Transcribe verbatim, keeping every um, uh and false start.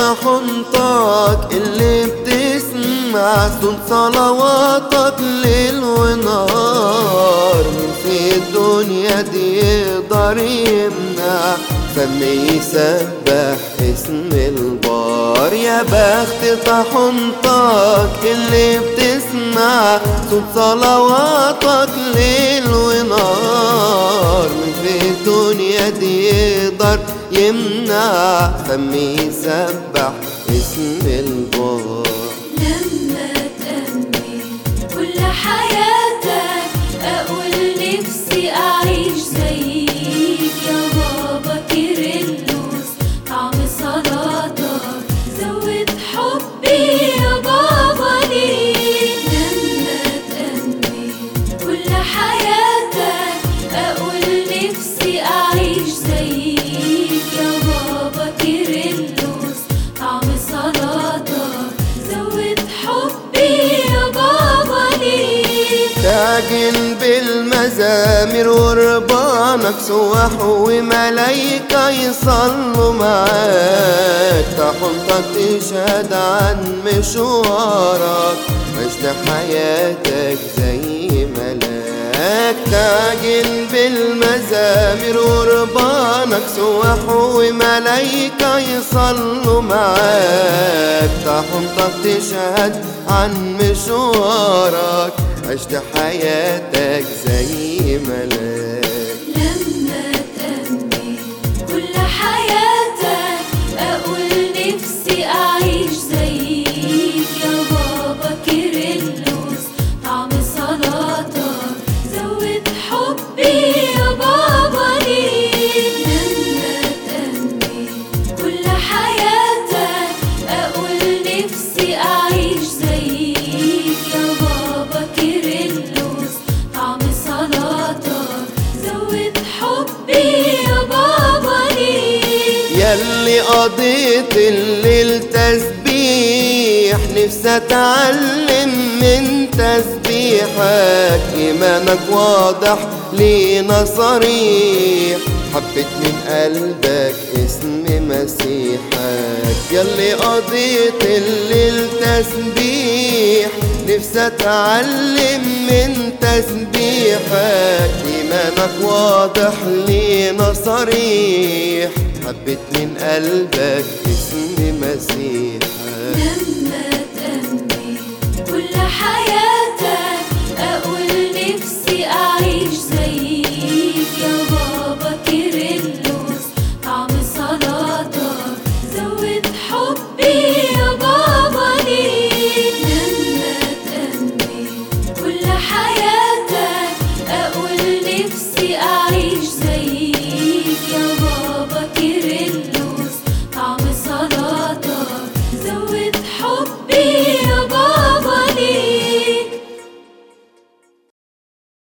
طحنتك اللي بتسمع صوت صلواتك ليل ونهار. مين في الدنيا دي يقدر يمنع فم يسبح اسم البار؟ يا بخت طحنتك اللي بتسمع صوت صلواتك ليل ونهار. مين في الدنيا دي يقدر يمنع فم يسبح اسم البار؟ لما تأمل كل حياتك أقول نفسي أعيش زيك يا بابا كيرلس. طعم صلاتك زود حبي يا بابا ليك. لما تأمل كل حياتك أقول نفسي أعيش زيك يا بابا كيرلس. طعم صلاتك زود حبي يا بابا ليك. تعجن بالمزامير وربانك سواح وملايكة يصلوا معاك. طحنتك تشهد عن مشوارك عشت حياتك زي ملاك. تعجن بالمزامير وربانك سواح وملايكة يصلوا معاك. طحنتك تشهد عن مشوارك عشت حياتك زي ملاك. لما تأمل كل حياتك أقول نفسي أعيش زيك يا بابا كيرلس. طعم صلاتك زود حبي يا بابا ليك. لما تأمل كل حياتك أقول نفسي أعيش زيك يا بابا كيرلس. طعم صلاتك زود حبي يا بابا ليك. ياللي قضيت الليل تسبيح نفسي اتعلم من تسبيحك. ايمانك واضح لينا صريح حبيت من قلبك اسم مسيحك. ياللي قضيت الليل تسبيح نفسي اتعلم من تسبيحك. ايمانك واضح لينا صريح حبيت من قلبك اسم مسيحك. لما تأمل كل حياتك